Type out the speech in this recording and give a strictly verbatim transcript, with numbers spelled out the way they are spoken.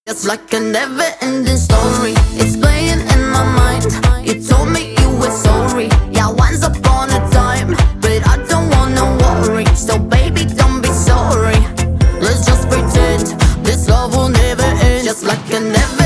Just like a never-ending story, it's playing in my mind. You told me you were sorry, yeah, once upon a time, but I don't wanna worry. So baby, don't be sorry. Let's just pretend this love will never end. Just like a never